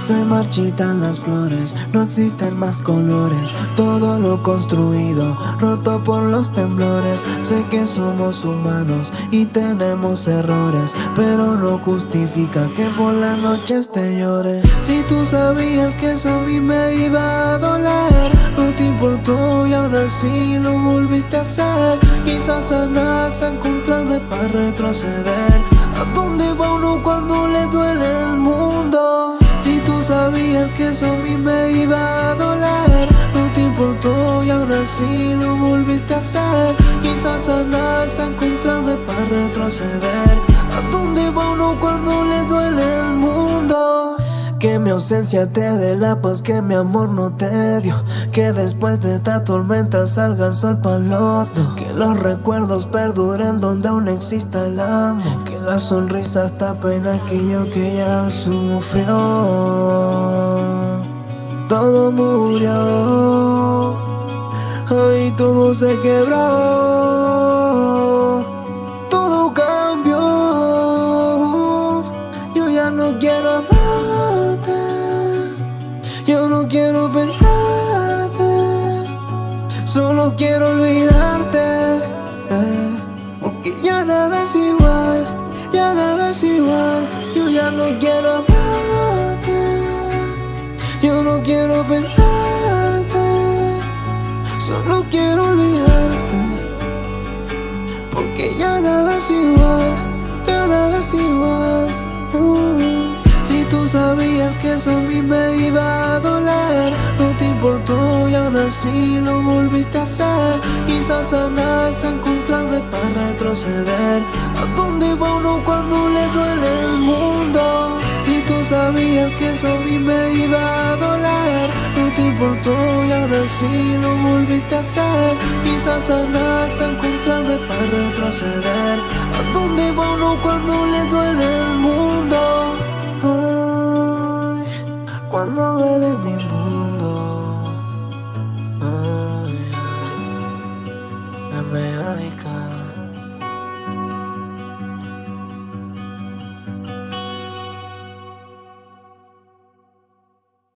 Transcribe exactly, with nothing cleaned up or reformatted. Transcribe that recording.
Se marchitan las flores, no existen más colores. Todo lo construido, roto por los temblores. Sé que somos humanos y tenemos errores, pero no justifica que por las noches te llore. Si tú sabías que eso a mí me iba a doler, no te importó y ahora sí lo volviste a hacer. Quizás sanarse, encontrarme para retroceder. ¿A dónde va uno cuando le duele el mundo? Si tú sabías que eso a mí me iba a doler, no te importó y ahora sí lo volviste a hacer. Quizás sanarse, encontrarme para retroceder. ¿A dónde va uno cuando le duele el mundo? Que mi ausencia te dé la paz que mi amor no te dio. Que después de esta tormenta salga el sol pa'l otro. Que los recuerdos perduren donde aún exista el amor. Que la sonrisa está pena aquello que ya sufrió. Todo murió, ay, todo se quebró. Todo cambió. Yo ya no quiero amarte, yo no quiero pensarte, solo quiero olvidarte, eh, porque ya nada es igual, ya nada es igual. Yo ya no quiero amarte, yo no quiero pensarte, solo quiero olvidarte, porque ya nada es igual, ya nada es igual. uh. Si tú sabías que eso a mí me iba a doler, no te importó y ahora sí lo volviste a hacer. Quizás sanarse, encontrarme para retroceder. ¿A dónde va uno cuando le duele el mundo? Si tú sabías que eso a mí me iba a doler, no te importó y ahora sí lo volviste a hacer. Quizás sanarse, encontrarme para retroceder. ¿A dónde va uno cuando le duele el mundo? Ay, cuando duele mi mundo. Ay, ay, Jamaica.